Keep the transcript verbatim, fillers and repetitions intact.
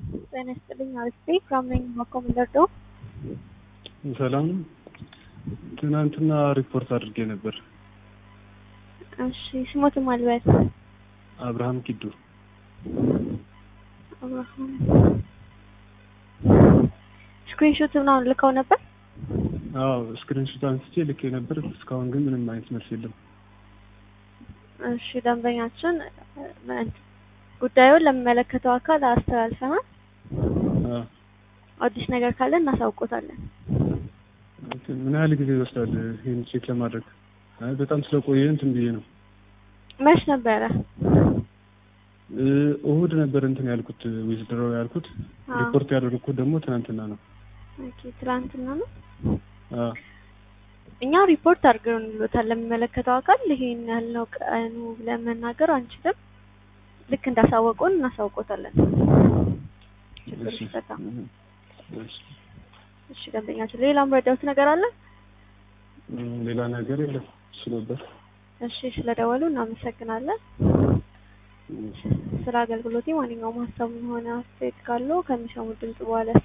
ጤና ይስጥልኝ አሪፍ ፍራምነኝ ማኮመንደርዶ ሰላም ትናንትና ሪፖርት አድርጌ ነበር። እሺ ስሞት ማልበት አብርሃም ኪዱ አብርሃም ስክሪንሾት ነው ልከው ነበር። አዎ ስክሪንሾት አንስቼ ልኬ ነበር። እስካሁን ግን ምንም አይነት መልስ የለም። እሺ ደንበኛችን ጉዳዩን ለሚመለከተው አካል አስተላልፈናል። አዎ አዲስ ነገር ካለ እናሳውቆታለን። ምን ያህል ጊዜ ይወስዳል ይሄን ቼክ ለማድረግ? አይ በጣም ስለቆየ እንትን ብዬ ነው። መች ነበረ? እሁድ ነበር እንትን ያልኩት ዊዝድሮ ያልኩት። ሪፖርት ያደረኩት ደግሞ ትናንትና ነው። ኦኬ ትናንትና ነው። አዎ እኛ ሪፖርት አድርገንልዎታል ለሚመለከተው አካል። ይሄን ያልነው ቀኑ ብለን መናገር አንችልም። ልክ እንዳሳወቁን እናሳውቆታለን። እሺ በጣም እሺ ደንበኛችን ሌላ ምረዳውት ነገር አለ? ሌላ ነገር የለም ስለበት። እሺ ስለደወሉ እናመሰግናለን። ስለ አገልግሎቴ ማንኛውም ሀሳብ ሆነ አስተያየት ካለው ከሚሰሙት ድምጽ በኋላ